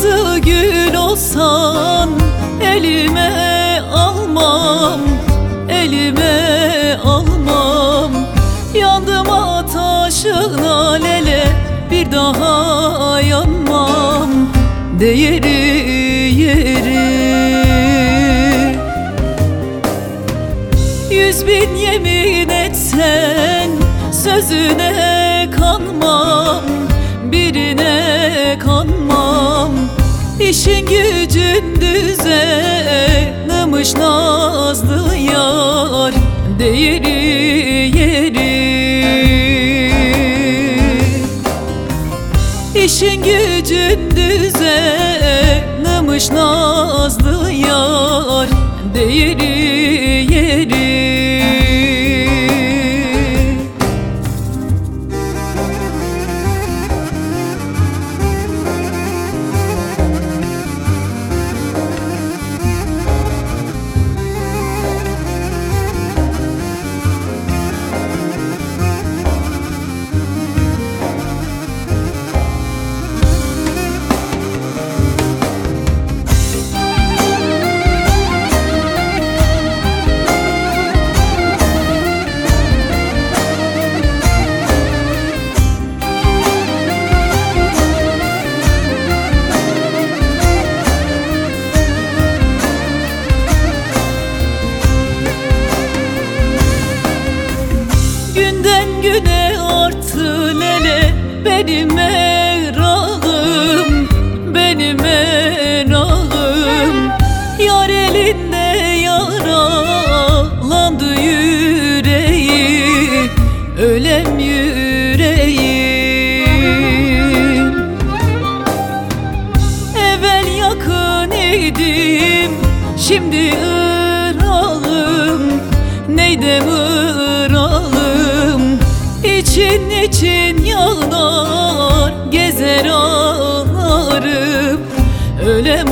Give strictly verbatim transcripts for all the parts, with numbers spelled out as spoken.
açtı gül olsan elime almam, elime almam. Yandım ateşine lele, bir daha yanmam, değeri yeri. Yüz bin yemin etsen sözüne kanmam, birine kanmam. İşin gücün düzenlemiş nazlı yar, değeri yeri. İşin gücün düzenlemiş nazlı yar, değeri yeri. Güne arttı lele benim merakım, benim merakım. Yar elinde yaralandı yüreği, ölem yüreğim. Evvel yakın idim, şimdi ırağım, neydem ırağım. İçin için yanar, gezer ağlarım, ölem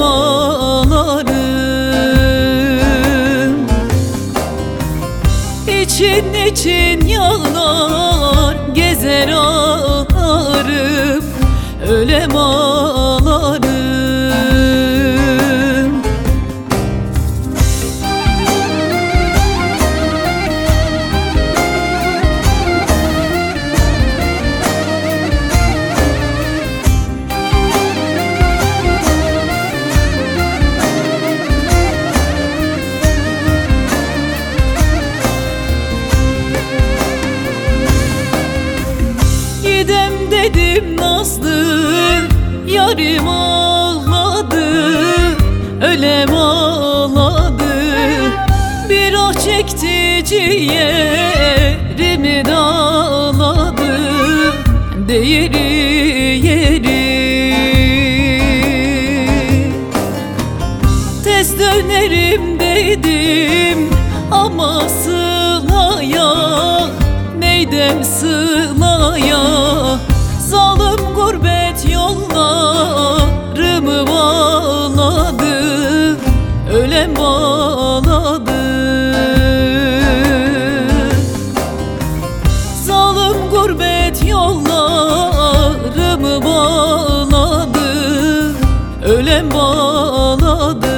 ağlarım. İçin için yanar, gezer ağlarım, ölem ağlarım. Dedim nazlı yarim ağladı, ölem ağladı. Bir ah çekti ciğerimi dağladı, değeri yeri. Tez dönerim dedim ama sılaya, neydem sılaya. Zalim gurbet yollarımı bağladı, ölem bağladı. Zalim gurbet yollarımı bağladı, ölem bağladı.